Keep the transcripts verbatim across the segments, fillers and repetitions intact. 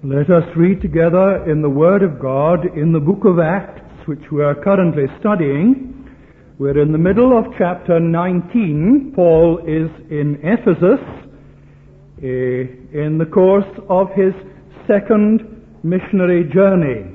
Let us read together in the Word of God in the book of Acts, which we are currently studying. We're in the middle of chapter nineteen. Paul is in Ephesus uh, in the course of his second missionary journey.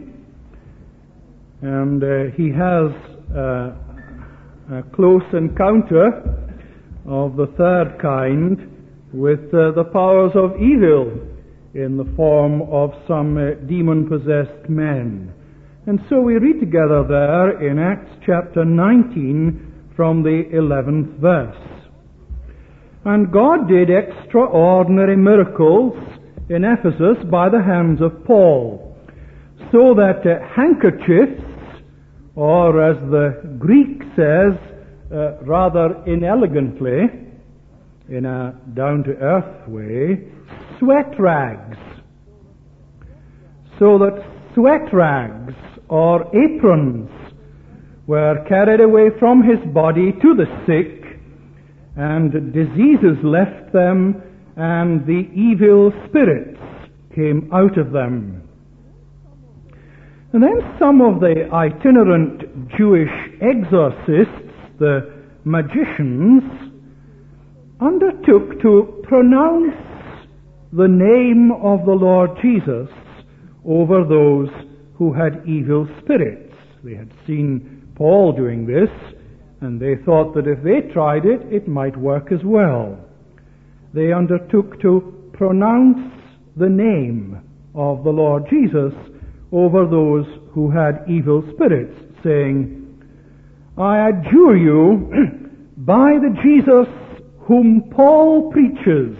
And uh, he has uh, a close encounter of the third kind with uh, the powers of evil in the form of some uh, demon-possessed men. And so we read together there in Acts chapter nineteen from the eleventh verse. And God did extraordinary miracles in Ephesus by the hands of Paul, so that uh, handkerchiefs, or as the Greek says, uh, rather inelegantly, in a down-to-earth way, sweat rags, so that sweat rags or aprons were carried away from his body to the sick, and diseases left them, and the evil spirits came out of them. And then some of the itinerant Jewish exorcists, the magicians, undertook to pronounce the name of the Lord Jesus over those who had evil spirits. They had seen Paul doing this, and they thought that if they tried it, it might work as well. They undertook to pronounce the name of the Lord Jesus over those who had evil spirits, saying, I adjure you by the Jesus whom Paul preaches.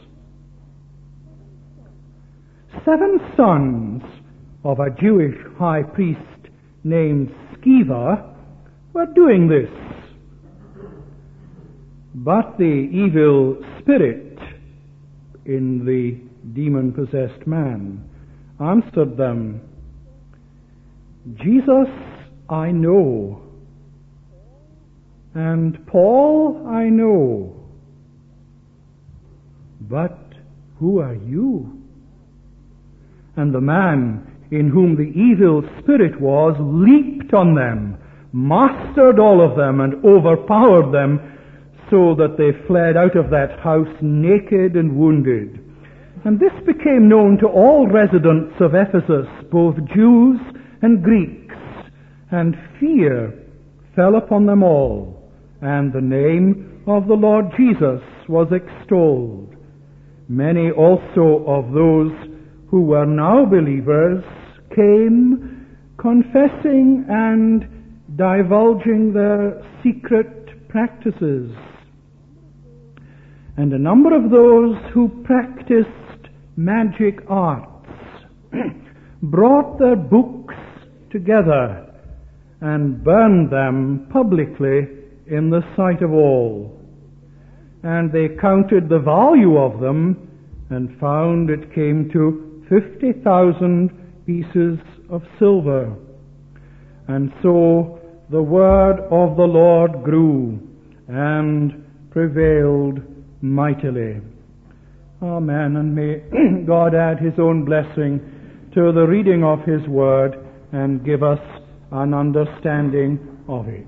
Seven sons of a Jewish high priest named Sceva were doing this. But the evil spirit in the demon-possessed man answered them, Jesus I know, and Paul I know, but who are you? And the man in whom the evil spirit was leaped on them, mastered all of them, and overpowered them, so that they fled out of that house naked and wounded. And this became known to all residents of Ephesus, both Jews and Greeks, and fear fell upon them all, and the name of the Lord Jesus was extolled. Many also of those who were now believers came, confessing and divulging their secret practices. And a number of those who practiced magic arts brought their books together and burned them publicly in the sight of all. And they counted the value of them and found it came to fifty thousand pieces of silver. And so the word of the Lord grew and prevailed mightily. Amen. And may God add his own blessing to the reading of his word and give us an understanding of it.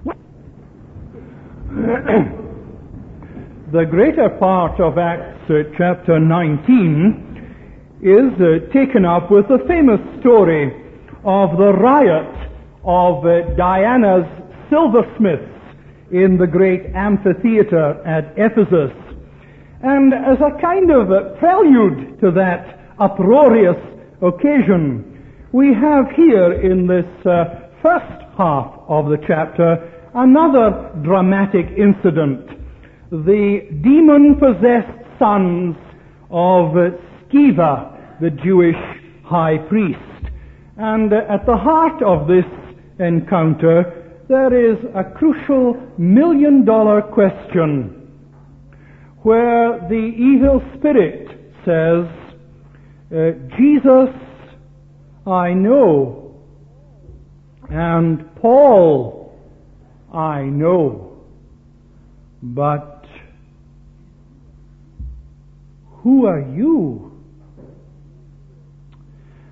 The greater part of Acts uh, chapter nineteen is uh, taken up with the famous story of the riot of uh, Diana's silversmiths in the great amphitheater at Ephesus. And as a kind of a prelude to that uproarious occasion, we have here in this uh, first half of the chapter another dramatic incident. The demon-possessed sons of uh, Sceva, the Jewish high priest. And uh, at the heart of this encounter, there is a crucial million-dollar question where the evil spirit says, uh, Jesus I know, and Paul I know, but who are you?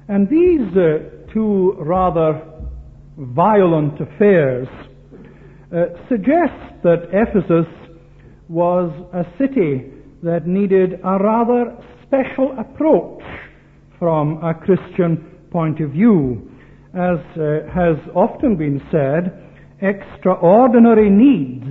And these uh, two rather violent affairs uh, suggest that Ephesus was a city that needed a rather special approach from a Christian point of view. As uh, has often been said, extraordinary needs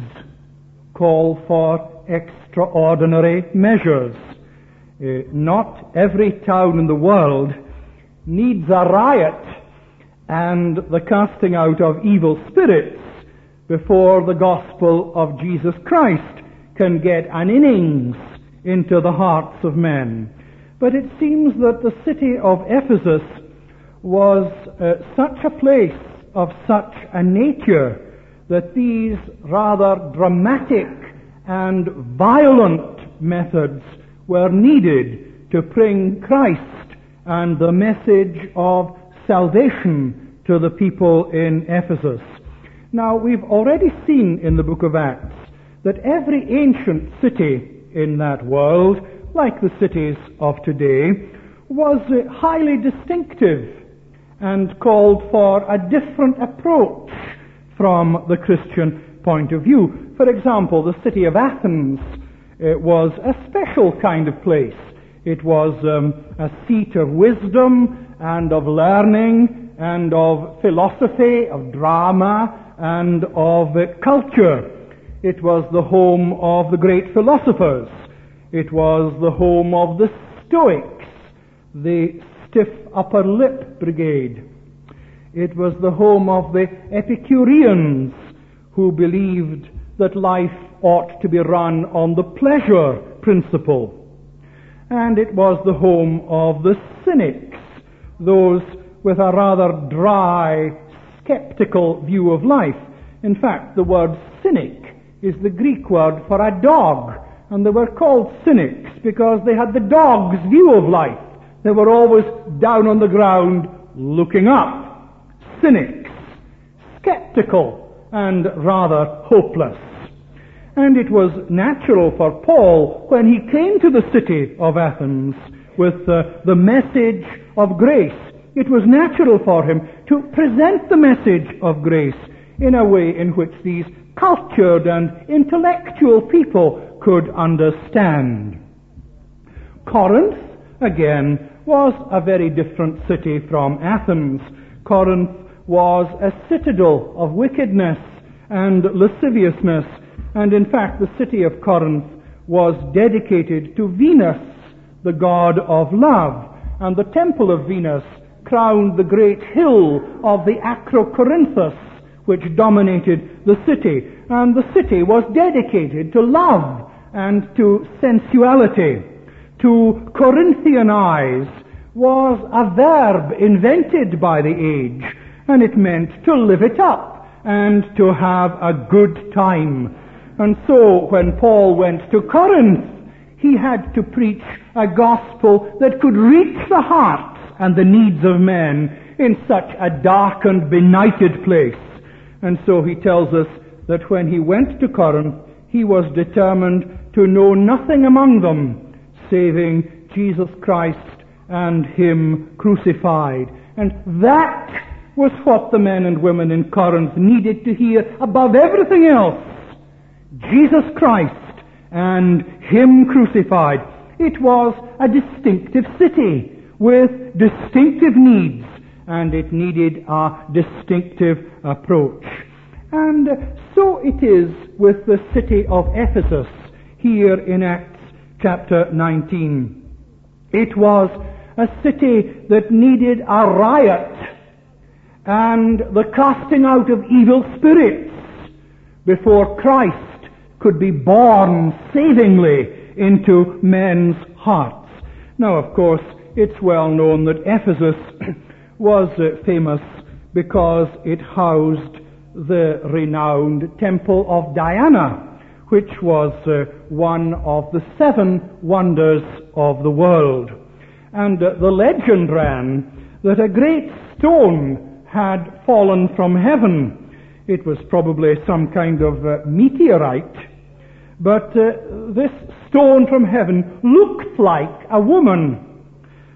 call for extraordinary measures. Uh, not every town in the world needs a riot and the casting out of evil spirits before the gospel of Jesus Christ can get an innings into the hearts of men. But it seems that the city of Ephesus was uh, such a place of such a nature that these rather dramatic and violent methods were needed to bring Christ and the message of salvation to the people in Ephesus. Now, we've already seen in the book of Acts that every ancient city in that world, like the cities of today, was uh, highly distinctive and called for a different approach from the Christian point of view. For example, the city of Athens uh, was a special kind of place. It was um, a seat of wisdom and of learning and of philosophy, of drama and of uh, culture. It was the home of the great philosophers. It was the home of the Stoics, the stiff upper lip brigade. It was the home of the Epicureans, who believed that life ought to be run on the pleasure principle. And it was the home of the Cynics, those with a rather dry, skeptical view of life. In fact, the word cynic is the Greek word for a dog, and they were called cynics because they had the dog's view of life. They were always down on the ground looking up. Cynics, skeptical and rather hopeless. And it was natural for Paul, when he came to the city of Athens with uh, the message of grace, it was natural for him to present the message of grace in a way in which these cultured and intellectual people could understand. Corinth, again, was a very different city from Athens. Corinth was a citadel of wickedness and lasciviousness, and in fact the city of Corinth was dedicated to Venus, the god of love, and the temple of Venus crowned the great hill of the Acrocorinthus, which dominated the city. And the city was dedicated to love and to sensuality. To Corinthianize was a verb invented by the age, and it meant to live it up and to have a good time. And so when Paul went to Corinth, he had to preach a gospel that could reach the hearts and the needs of men in such a dark and benighted place. And so he tells us that when he went to Corinth, he was determined to know nothing among them, saving Jesus Christ and Him crucified. And that was what the men and women in Corinth needed to hear above everything else. Jesus Christ and Him crucified. It was a distinctive city with distinctive needs, and it needed a distinctive approach. And so it is with the city of Ephesus here in Acts chapter nineteen. It was a city that needed a riot and the casting out of evil spirits before Christ could be born savingly into men's hearts. Now, of course, it's well known that Ephesus was uh, famous because it housed the renowned temple of Diana, which was uh, one of the seven wonders of the world. And uh, the legend ran that a great stone had fallen from heaven. It was probably some kind of uh, meteorite, but uh, this stone from heaven looked like a woman.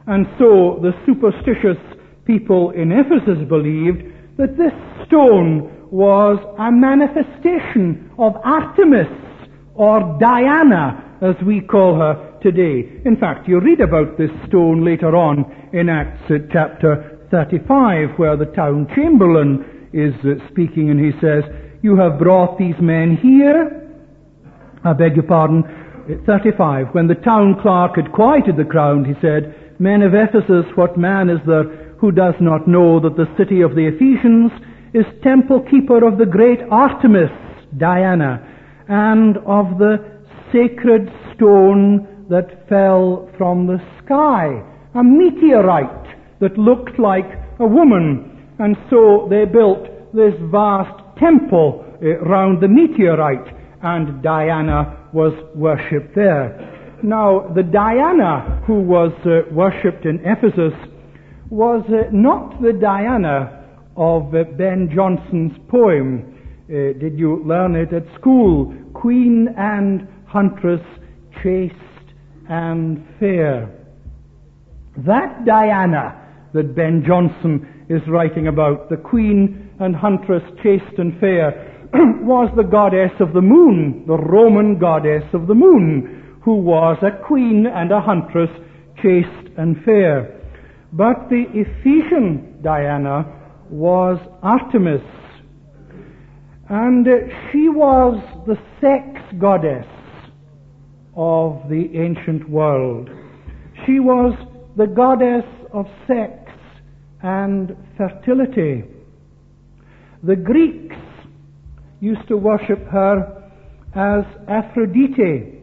And so the superstitious people in Ephesus believed that this stone was a manifestation of Artemis, or Diana, as we call her today. In fact, you read about this stone later on in Acts uh, chapter thirty-five, where the town chamberlain is uh, speaking, and he says, "You have brought these men here," I beg your pardon, thirty-five, when the town clerk had quieted the crowd, he said, "Men of Ephesus, what man is there who does not know that the city of the Ephesians is temple keeper of the great Artemis, Diana, and of the sacred stone that fell from the sky, a meteorite that looked like a woman." And so they built this vast temple uh, round the meteorite, and Diana was worshipped there. Now, the Diana who was uh, worshipped in Ephesus was uh, not the Diana of uh, Ben Jonson's poem. Uh, did you learn it at school? Queen and huntress, chaste and fair. That Diana that Ben Jonson is writing about, the queen and huntress, chaste and fair, was the goddess of the moon, the Roman goddess of the moon, who was a queen and a huntress, chaste and fair. But the Ephesian Diana was Artemis, and she was the sex goddess of the ancient world. She was the goddess of sex and fertility. The Greeks used to worship her as Aphrodite.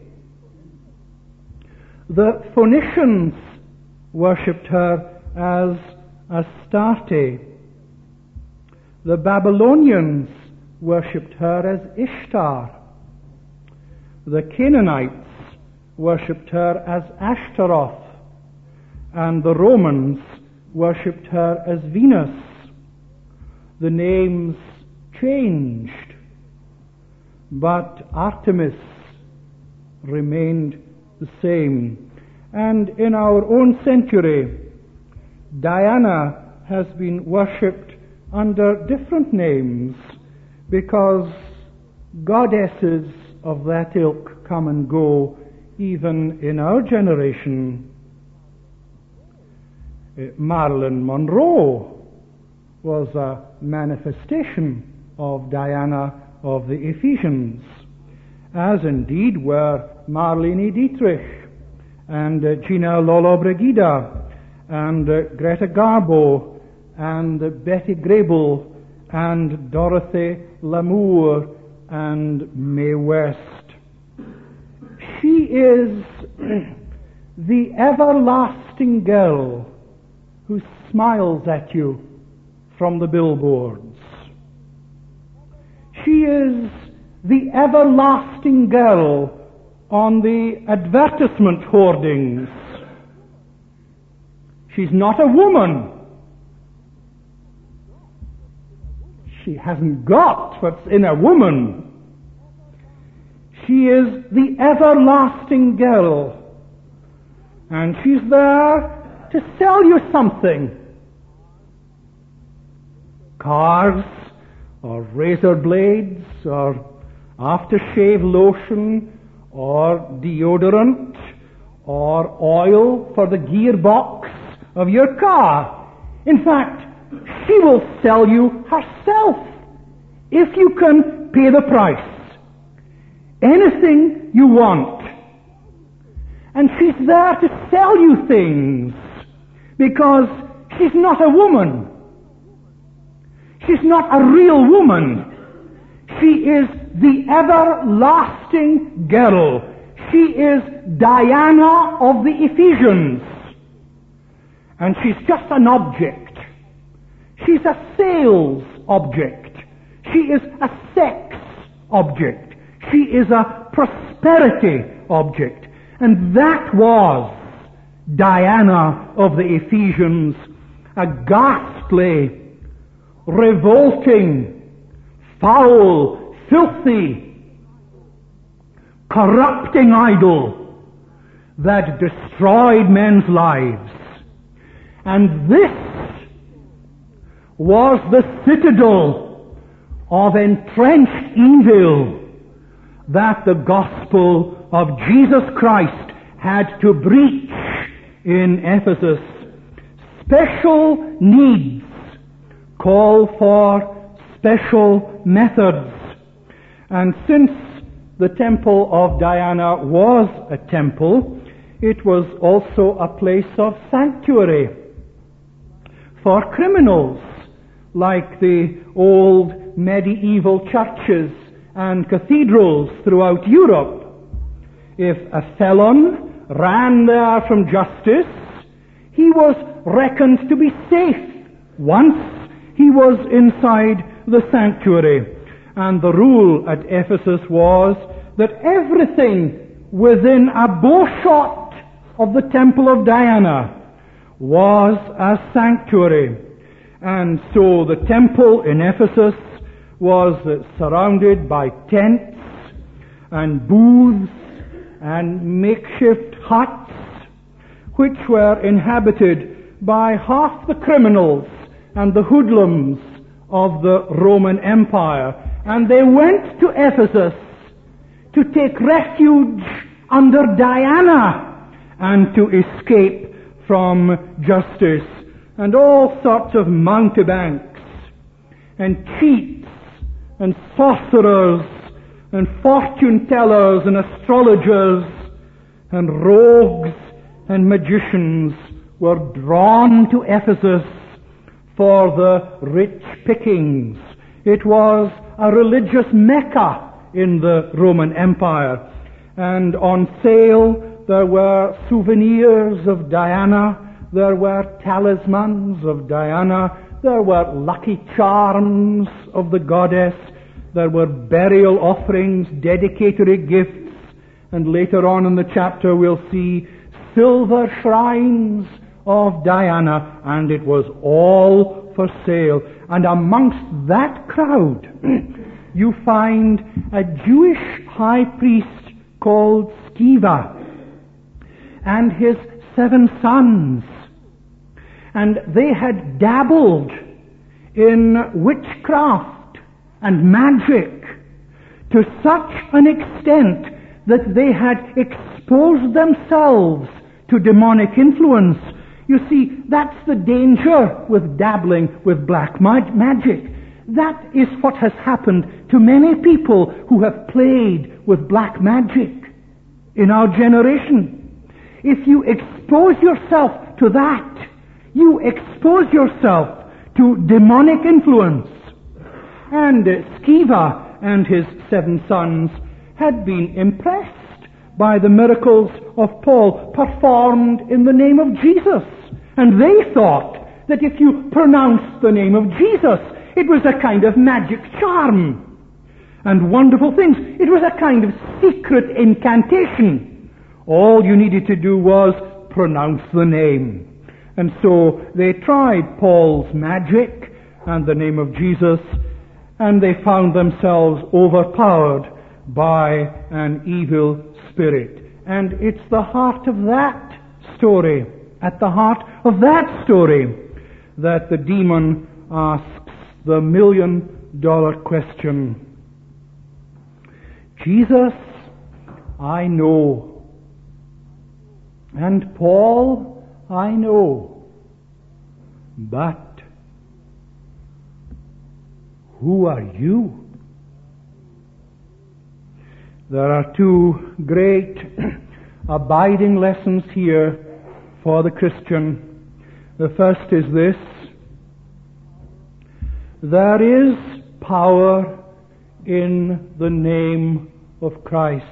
The Phoenicians worshipped her as Astarte. The Babylonians worshipped her as Ishtar. The Canaanites worshipped her as Ashtaroth. And the Romans worshipped her as Venus. The names changed, but Artemis remained the same. And in our own century, Diana has been worshipped under different names, because goddesses of that ilk come and go even in our generation. Uh, Marilyn Monroe was a manifestation of Diana of the Ephesians, as indeed were Marlene Dietrich and uh, Gina Lollobrigida and uh, Greta Garbo and uh, Betty Grable and Dorothy Lamour and Mae West. She is the everlasting girl who smiles at you from the billboards. She is the everlasting girl on the advertisement hoardings. She's not a woman. She hasn't got what's in a woman. She is the everlasting girl. And she's there to sell you something. Cars, or razor blades, or aftershave lotion, or deodorant, or oil for the gearbox of your car. In fact, she will sell you herself if you can pay the price. Anything you want. And she's there to sell you things because she's not a woman. She's not a real woman. She is the everlasting girl. She is Diana of the Ephesians. And she's just an object. She's a sales object. She is a sex object. She is a prosperity object. And that was Diana of the Ephesians, a ghastly, revolting, foul, filthy, corrupting idol that destroyed men's lives And this was the citadel of entrenched evil that the gospel of Jesus Christ had to breach in Ephesus. Special needs call for special methods. And since the temple of Diana was a temple, it was also a place of sanctuary for criminals, like the old medieval churches and cathedrals throughout Europe. If a felon ran there from justice, he was reckoned to be safe once he was inside the sanctuary. And the rule at Ephesus was that everything within a bowshot of the temple of Diana was a sanctuary. And so the temple in Ephesus was surrounded by tents and booths and makeshift huts, which were inhabited by half the criminals and the hoodlums of the Roman Empire. And they went to Ephesus to take refuge under Diana and to escape from justice. And all sorts of mountebanks and cheats and sorcerers and fortune tellers and astrologers and rogues and magicians were drawn to Ephesus for the rich pickings. It was a religious mecca in the Roman Empire. And on sale there were souvenirs of Diana, there were talismans of Diana, there were lucky charms of the goddess, there were burial offerings, dedicatory gifts, and later on in the chapter we'll see silver shrines of Diana, and it was all for sale. And amongst that crowd you find a Jewish high priest called Sceva and his seven sons. And they had dabbled in witchcraft and magic to such an extent that they had exposed themselves to demonic influence. You see, that's the danger with dabbling with black mag- magic. That is what has happened to many people who have played with black magic in our generation. If you expose yourself to that, you expose yourself to demonic influence. And uh, Sceva and his seven sons had been impressed by the miracles of Paul performed in the name of Jesus. And they thought that if you pronounced the name of Jesus, it was a kind of magic charm and wonderful things. It was a kind of secret incantation. All you needed to do was pronounce the name. And so they tried Paul's magic and the name of Jesus, and they found themselves overpowered by an evil spirit. And it's the heart of that story, at the heart of that story, that the demon asks the million dollar question. Jesus, I know. And Paul, I know. But who are you? There are two great abiding lessons here for the Christian. The first is this: there is power in the name of Christ.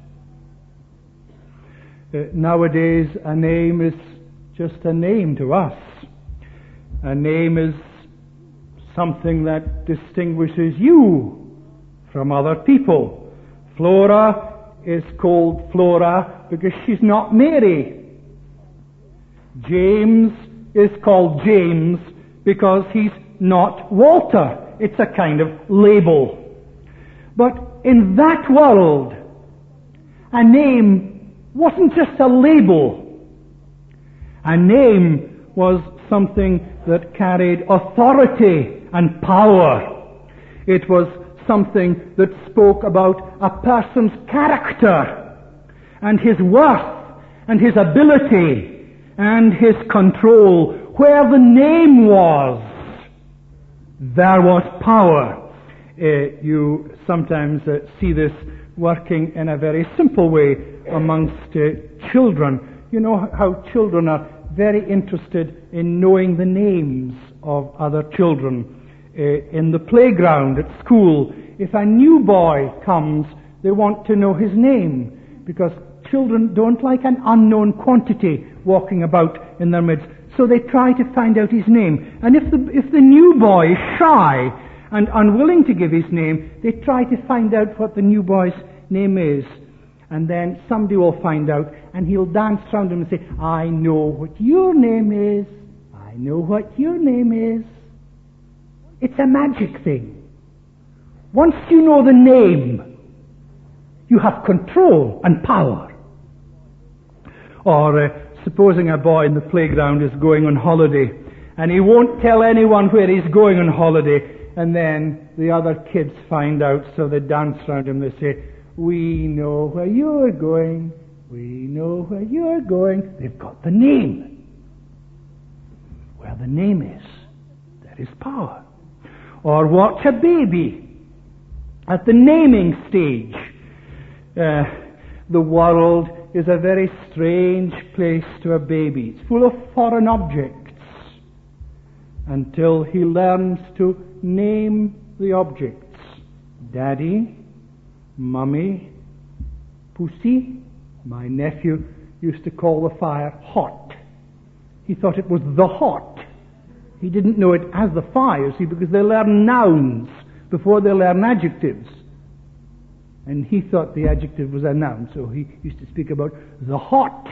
Uh, nowadays, a name is just a name to us. A name is something that distinguishes you from other people. Flora is called Flora because she's not Mary. James is called James because he's not Walter. It's a kind of label. But in that world, a name wasn't just a label. A name was something that carried authority and power. It was something that spoke about a person's character and his worth and his ability and his control. Where the name was, there was power. Uh, you sometimes uh, see this working in a very simple way amongst uh, children. You know how children are very interested in knowing the names of other children. Uh, in the playground at school, if a new boy comes, they want to know his name, because children don't like an unknown quantity walking about in their midst. So they try to find out his name. And if the, if the new boy is shy and unwilling to give his name, they try to find out what the new boy's name is. And then somebody will find out, and he'll dance around him and say, I know what your name is. I know what your name is. It's a magic thing. Once you know the name, you have control and power. Or uh, supposing a boy in the playground is going on holiday, and he won't tell anyone where he's going on holiday, and then the other kids find out, so they dance around him, they say, we know where you're going, we know where you're going. They've got the name. Where the name is, there is power. Or watch a baby at the naming stage. Uh, the world is a very strange place to a baby. It's full of foreign objects until he learns to name the objects. Daddy, Mummy, Pussy. My nephew used to call the fire hot. He thought it was the hot. He didn't know it as the fire, see, because they learn nouns before they learn adjectives. And he thought the adjective was a noun, so he used to speak about the hot.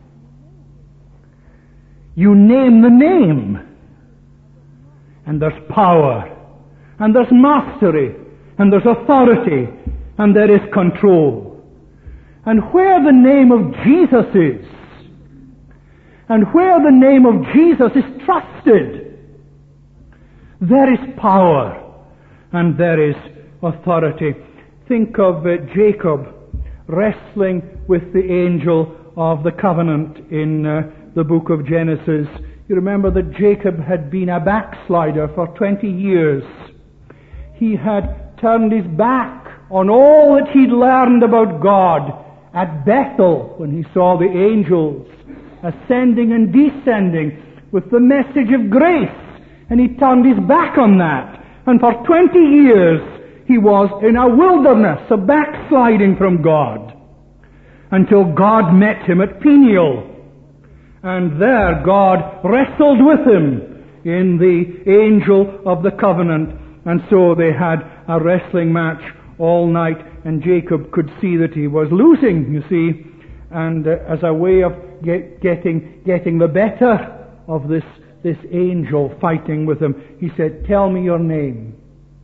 You name the name, and there's power, and there's mastery, and there's authority, and there is control. And where the name of Jesus is, and where the name of Jesus is trusted, there is power, and there is authority. Think of uh, Jacob wrestling with the angel of the covenant in uh, the book of Genesis. You remember that Jacob had been a backslider for twenty years. He had turned his back on all that he'd learned about God at Bethel when he saw the angels ascending and descending with the message of grace. And he turned his back on that. And for twenty years he was in a wilderness, a backsliding from God, until God met him at Peniel. And there God wrestled with him in the angel of the covenant. And so they had a wrestling match all night, and Jacob could see that he was losing, you see. And uh, as a way of get, getting getting the better of this this angel fighting with him, he said, tell me your name.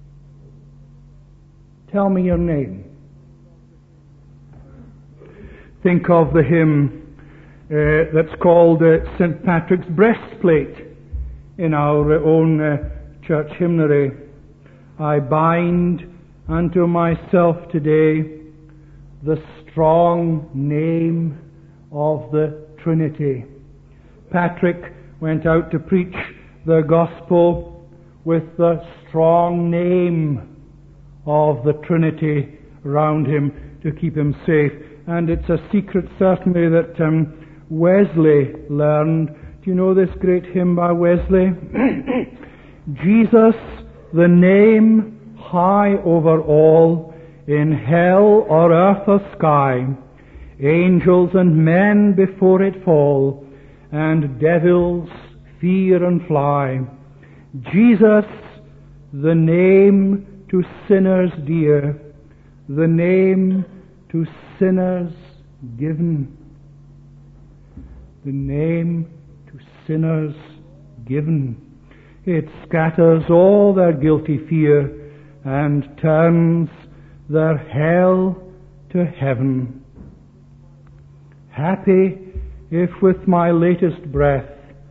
Tell me your name. Think of the hymn uh, that's called uh, Saint Patrick's Breastplate in our own uh, church hymnary. I bind unto myself today the strong name of the Trinity. Patrick went out to preach the gospel with the strong name of the Trinity round him to keep him safe. And it's a secret certainly that um, Wesley learned. Do you know this great hymn by Wesley? Jesus, the name high over all, in hell or earth or sky, angels and men before it fall, and devils fear and fly. Jesus, the name to sinners dear, the name to sinners given. The name to sinners given. It scatters all their guilty fear and turns their hell to heaven. Happy if with my latest breath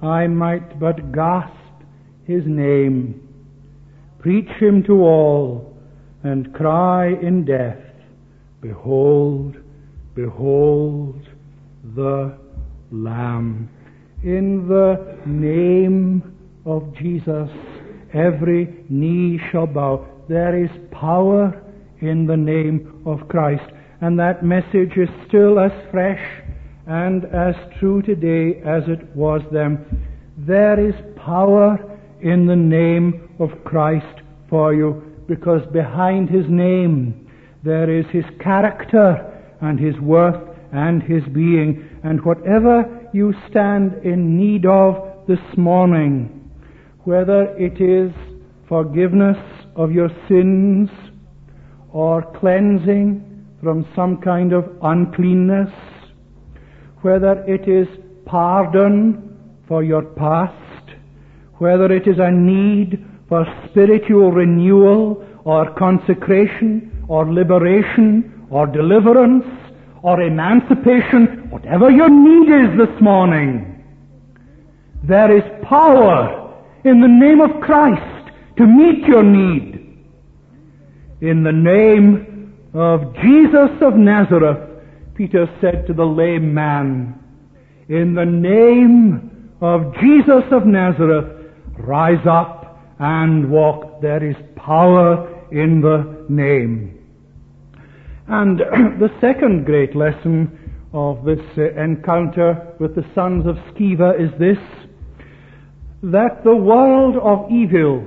I might but gasp his name, preach him to all, and cry in death, behold, behold the Lamb. In the name of Jesus, every knee shall bow. There is power in the name of Christ. And that message is still as fresh and as true today as it was then. There is power in the name of Christ for you, because behind his name there is his character and his worth and his being. And whatever you stand in need of this morning, whether it is forgiveness of your sins or cleansing from some kind of uncleanness, whether it is pardon for your past, whether it is a need for spiritual renewal or consecration or liberation or deliverance or emancipation, whatever your need is this morning, there is power in the name of Christ to meet your need. In the name of Jesus of Nazareth, Peter said to the lame man, in the name of Jesus of Nazareth, rise up and walk. There is power in the name. And the second great lesson of this uh, encounter with the sons of Sceva is this, that the world of evil,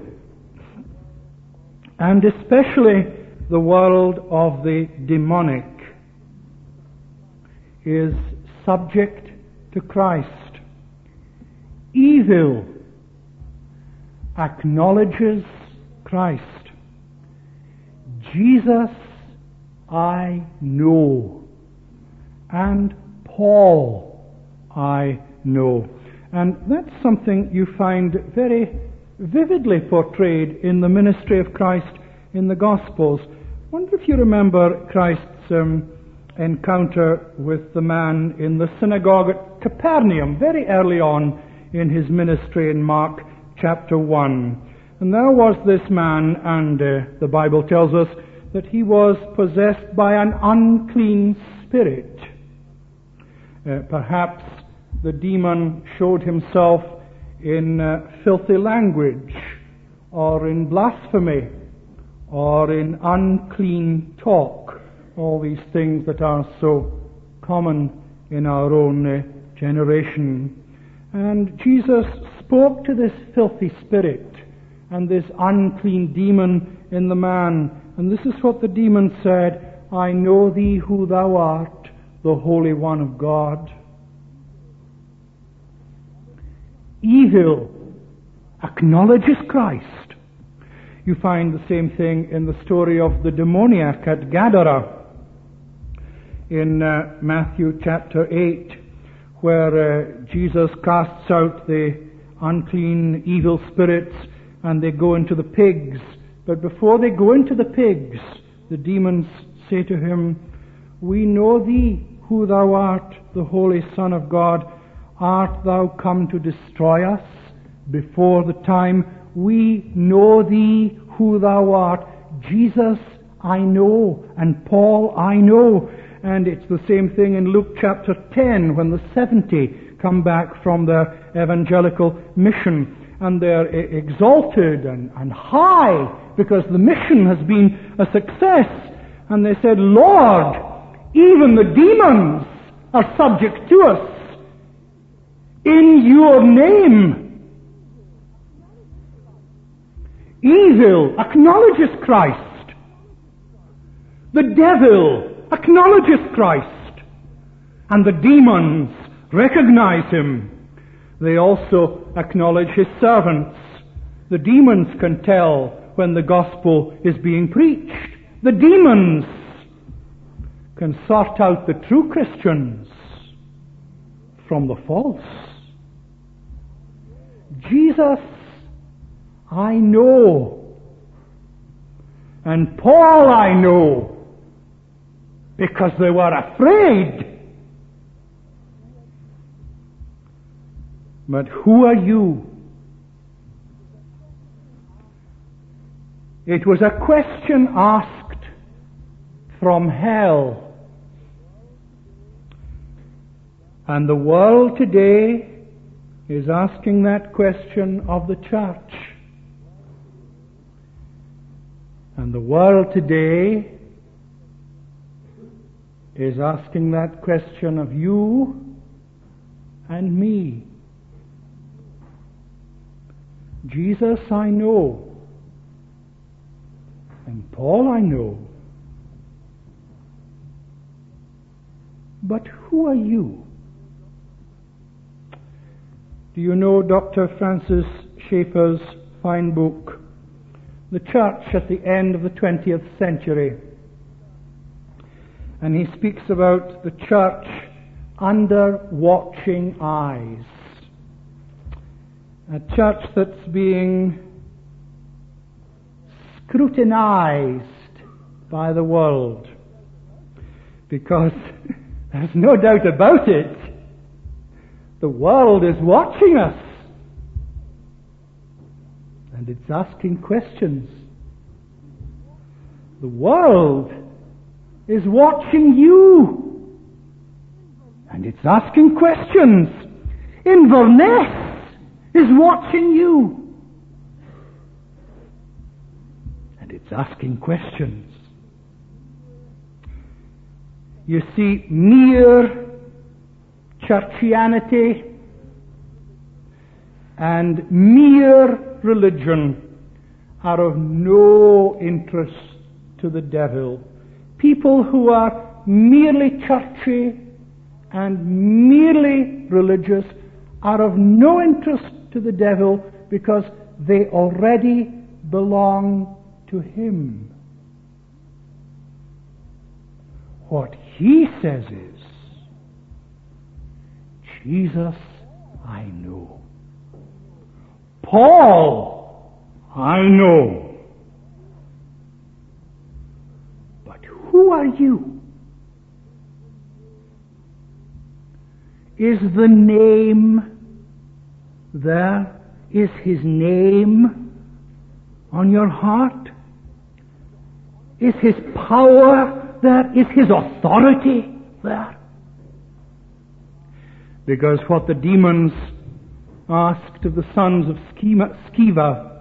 and especially the world of the demonic, is subject to Christ. Evil acknowledges Christ. Jesus I know, and Paul I know. And that's something you find very vividly portrayed in the ministry of Christ in the Gospels. I wonder if you remember Christ's um, encounter with the man in the synagogue at Capernaum very early on in his ministry in Mark chapter one. And there was this man, and uh, the Bible tells us that he was possessed by an unclean spirit. Uh, perhaps the demon showed himself in uh, filthy language, or in blasphemy, or in unclean talk, all these things that are so common in our own uh, generation. And Jesus spoke to this filthy spirit and this unclean demon in the man, and this is what the demon said, I know thee who thou art, the Holy One of God. Evil acknowledges Christ. You find the same thing in the story of the demoniac at Gadara in uh, Matthew chapter eight, where uh, Jesus casts out the unclean, evil spirits, and they go into the pigs. But before they go into the pigs, the demons say to him, we know thee who thou art, the Holy Son of God. Art thou come to destroy us before the time? We know thee who thou art. Jesus I know, and Paul I know. And it's the same thing in Luke chapter ten, when the seventy come back from their evangelical mission, and they're exalted and, and high because the mission has been a success. And they said, Lord, even the demons are subject to us in your name. Evil acknowledges Christ. The devil acknowledges Christ. And the demons recognize him. They also acknowledge his servants. The demons can tell when the gospel is being preached. The demons can sort out the true Christians from the false. Jesus I know, and Paul I know, because they were afraid. But who are you? It was a question asked from hell. And the world today is asking that question of the church. And the world today is asking that question of you and me. Jesus I know, and Paul I know, but who are you? Do you know Doctor Francis Schaeffer's fine book, The Church at the End of the twentieth Century? And he speaks about the church under watching eyes. A church that's being scrutinized by the world. Because there's no doubt about it, the world is watching us. And it's asking questions. The world is watching you. And it's asking questions. Inverness is watching you. And it's asking questions. You see, mere churchianity and mere religion are of no interest to the devil. People who are merely churchy and merely religious are of no interest to the devil because they already belong to him. What he says is, Jesus I know. Paul I know. But who are you? Is the name there? Is his name on your heart? Is his power there? Is his authority there? Because what the demons asked of the sons of Sceva,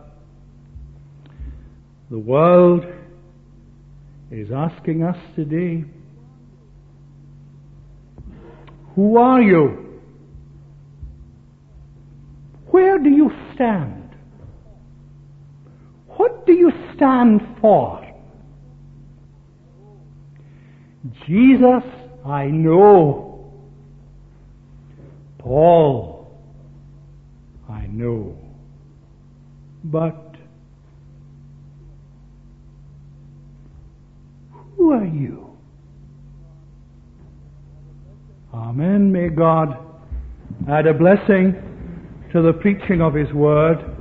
the world is asking us today. Who are you? Where do you stand? What do you stand for? Jesus I know. Paul I know. But who are you? Amen. May God add a blessing to the preaching of his word.